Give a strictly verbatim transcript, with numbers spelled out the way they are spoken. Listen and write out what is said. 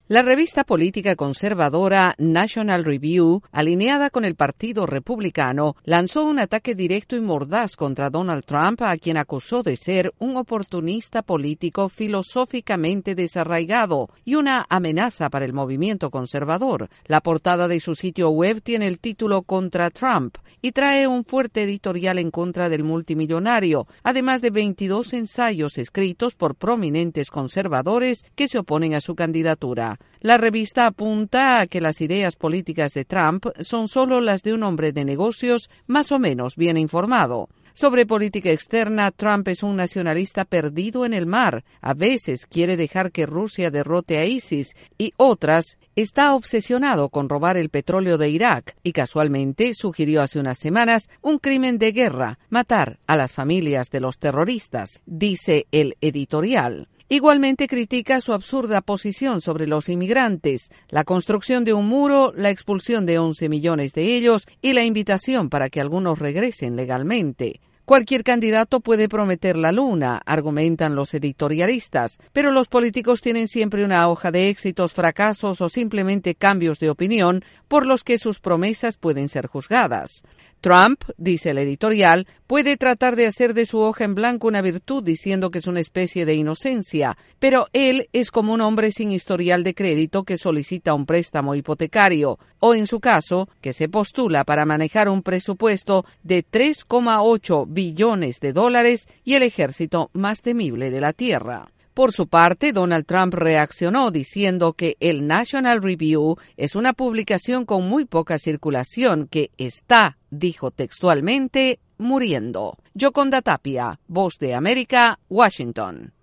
La revista política conservadora National Review, alineada con el Partido Republicano, lanzó un ataque directo y mordaz contra Donald Trump, a quien acusó de ser un oportunista político filosóficamente desarraigado y una amenaza para el movimiento conservador. La portada de su sitio web tiene el título Contra Trump y trae un fuerte editorial en contra del multimillonario, además de veintidós ensayos escritos por prominentes conservadores que se oponen a su candidatura. La revista apunta a que las ideas políticas de Trump son solo las de un hombre de negocios más o menos bien informado. Sobre política externa, Trump es un nacionalista perdido en el mar. A veces quiere dejar que Rusia derrote a ISIS y otras está obsesionado con robar el petróleo de Irak y casualmente sugirió hace unas semanas un crimen de guerra, matar a las familias de los terroristas, dice el editorial. Igualmente critica su absurda posición sobre los inmigrantes, la construcción de un muro, la expulsión de once millones de ellos y la invitación para que algunos regresen legalmente. Cualquier candidato puede prometer la luna, argumentan los editorialistas, pero los políticos tienen siempre una hoja de éxitos, fracasos o simplemente cambios de opinión por los que sus promesas pueden ser juzgadas. Trump, dice el editorial, puede tratar de hacer de su hoja en blanco una virtud diciendo que es una especie de inocencia, pero él es como un hombre sin historial de crédito que solicita un préstamo hipotecario, o en su caso, que se postula para manejar un presupuesto de tres coma ocho billones de dólares y el ejército más temible de la Tierra. Por su parte, Donald Trump reaccionó diciendo que el National Review es una publicación con muy poca circulación que está, dijo textualmente, muriendo. Yoconda Tapia, Voz de América, Washington.